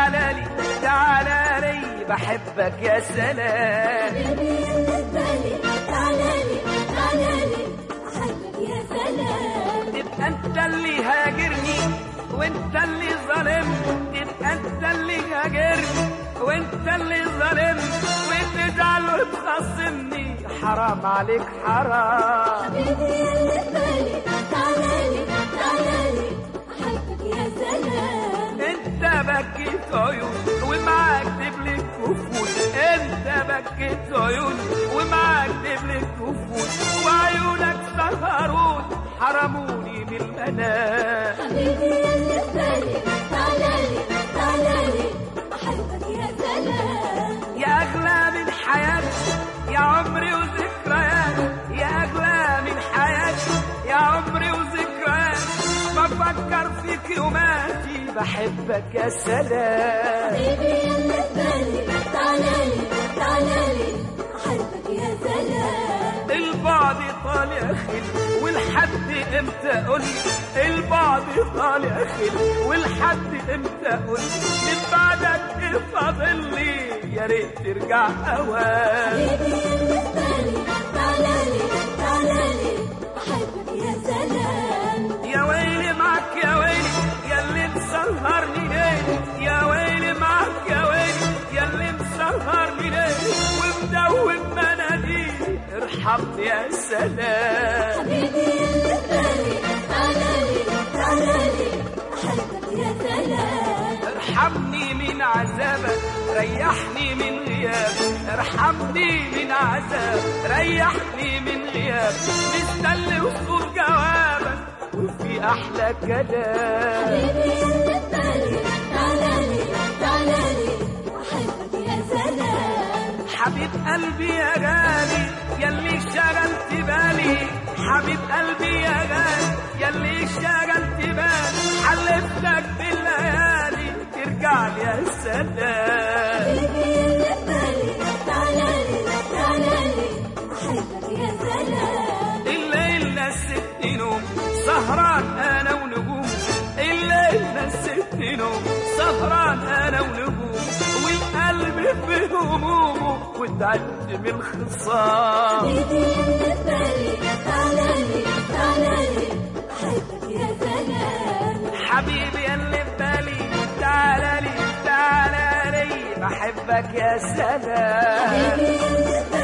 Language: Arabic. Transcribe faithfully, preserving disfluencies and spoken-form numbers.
تعالى لي تعالى لي بحبك يا سلام. حبيبي اللي ببالي تعالى لي تعالى لي بحبك يا سلام. تبقى انت اللي هاجرني وانت اللي ظالمني، تبقى انت اللي هاجرني وانت اللي ظالمني، وتزعل وتخصمني حرام عليك حرام. حبيبي اللي ببالي تعالى لي تعالى لي بحبك يا سلام. انت بكيت عيون ومعاك دبلك كفول، انت بكيت عيون ومعاك دبلك كفول، وعيونك سهرون حرموني من المنام. حبيبي اللي ببالي تعالى لي تعالى لي بحبك يا سلام. يا أغلى من حياتي يا عمري وذكرياتي، يا أغلى من حياتي يا عمري وذكرياتي، بفكر فيك يوماتي بحبك يا سلام. حبيبي اللي ببالي تعالى لي تعالى لي بحبك يا سلام. البعد طالع خل والحد امتى قولي، البعد طالع خل والحد امتى قولي، من بعدك ايه فاضلي يا ريت ترجع اوان. حبيبي اللي ببالي تعالى لي تعالى لي بحبك يا سلام. يا ويلي معك يا ويلي يا اللي مسهرني ليه، يا ويلي معك يا ويلي يا اللي مسهرني ليه، ومدون مناديل ارحمني يا سلام. حبيبي اللي ببالي تعالى لي تعالى لي بحبك يا سلام. ارحمني من عذابك ريحني من غيابك، ارحمني من عذاب ريحني من غيابك، مستني وصول جوابك وفي احلى كلام. حبيبي اللي ببالي تعالى لي تعالى لي بحبك يا سلام. حبيب قلبي يا غالي ياللي شغلت بالي، حبيب قلبي يا غالي ياللي شغلت بالي، حلفتك بالليالي ترجع لي يا سلام. حبيبي اللي ببالي تعالى لي تعالى لي بحبك يا سلام. الليل نسيتني نوم سهران انا ونجوم، الليل نسيتني نوم سهران انا ونجوم، والقلب في همومه وتعبت من الخصام. حبيبي اللي ببالي تعالى لي تعالى لي بحبك يا سلام. حبيبي اللي في بالي تعالى لي تعالى لي بحبك يا سلام. حبيبي اللي ببالي